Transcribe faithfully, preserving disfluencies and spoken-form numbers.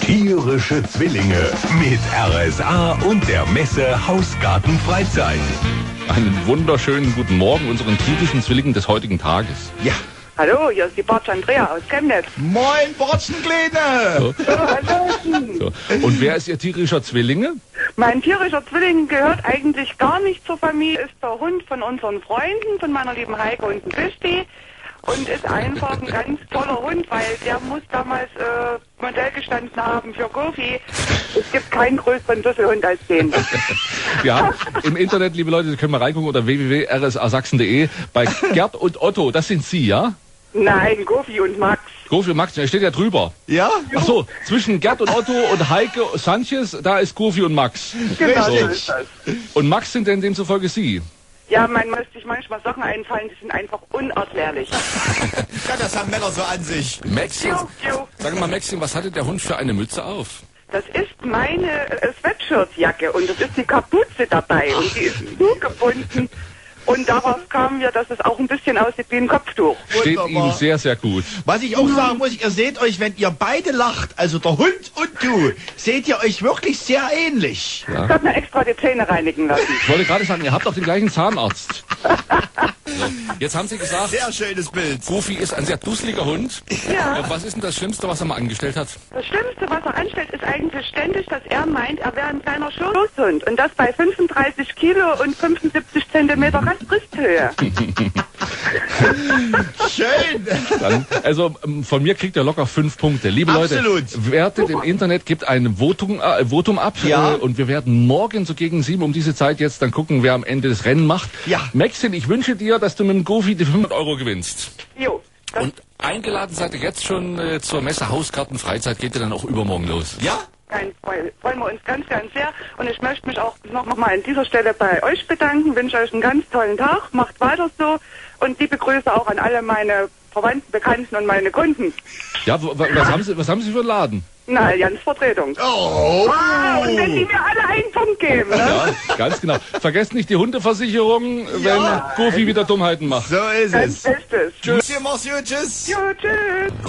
Tierische Zwillinge mit R S A und der Messe Hausgarten Freizeit. Einen wunderschönen guten Morgen unseren tierischen Zwillingen des heutigen Tages. Ja. Hallo, hier ist die Bartsch Andrea aus Chemnitz. Moin, Bortschenkleine! So. So, hallo. So. Und wer ist Ihr tierischer Zwillinge? Mein tierischer Zwilling gehört eigentlich gar nicht zur Familie, ist der Hund von unseren Freunden, von meiner lieben Heike und dem Bisti. Und ist einfach ein ganz toller Hund, weil der muss damals äh, Modell gestanden haben für Goofy. Es gibt keinen größeren Düsselhund als den. Wir haben im Internet, liebe Leute, Sie können mal reingucken unter w w w punkt r s a sachsen punkt d e bei Gerd und Otto. Das sind Sie, ja? Nein, Goofy und Max. Goofy und Max, da steht ja drüber. Ja? Ach so, zwischen Gerd und Otto und Heike Sanchez, da ist Goofy und Max. Genau, so Richtig. ist das. Und Max sind denn demzufolge Sie? Ja, man muss sich manchmal Sachen einfallen, die sind einfach unerklärlich. Ja, das haben Männer so an sich. Maxim, Jo, jo. sag mal Maxim, was hatte der Hund für eine Mütze auf? Das ist meine äh, Sweatshirtjacke und das ist die Kapuze dabei und die ist zugebunden. Und daraus kamen wir, dass es auch ein bisschen aussieht wie ein Kopftuch. Steht Wunderbar. Ihnen sehr, sehr gut. Was ich auch sagen muss, ihr seht euch, wenn ihr beide lacht, also der Hund und du, seht ihr euch wirklich sehr ähnlich. Ich habe mir extra die Zähne reinigen lassen. Ich wollte gerade sagen, ihr habt doch den gleichen Zahnarzt. So, jetzt haben Sie gesagt, Sehr schönes Bild. Goofy ist ein sehr dusseliger Hund. Ja. Äh, Was ist denn das Schlimmste, was er mal angestellt hat? Das Schlimmste, was er anstellt, ist eigentlich ständig, dass er meint, er wäre ein kleiner Schoßhund. Und das bei fünfunddreißig Kilo und fünfundsiebzig Zentimeter Bristhöhe. Schön. Dann, also ähm, von mir kriegt er locker fünf Punkte. Liebe Absolut. Leute, wertet im Internet, gibt ein Votum, äh, Votum ab. Ja. Äh, und wir werden morgen so gegen sieben um diese Zeit jetzt dann gucken, wer am Ende das Rennen macht. Ja. Maxim, ich wünsche dir, dass du mit dem Goofy die fünfhundert Euro gewinnst. Jo. Das Und eingeladen seid ihr jetzt schon äh, zur Messe Hausgarten Freizeit. Geht ihr dann auch übermorgen los? Ja? Nein, freuen freuen wir uns ganz, ganz sehr. Und ich möchte mich auch noch, noch mal an dieser Stelle bei euch bedanken, wünsche euch einen ganz tollen Tag, macht weiter so und liebe Grüße auch an alle meine Verwandten, Bekannten und meine Kunden. Ja, wo- wa- was haben Sie, was haben Sie für einen Laden? Na, Jans Vertretung. Oh. Ah, und wenn die mir alle einen Punkt geben, ne? Ja, ganz genau. Vergesst nicht die Hundeversicherung, wenn Goofy wieder Dummheiten macht. So ist Ganz es. Bestes. Tschüss, Monsieur, tschüss. Jo, tschüss.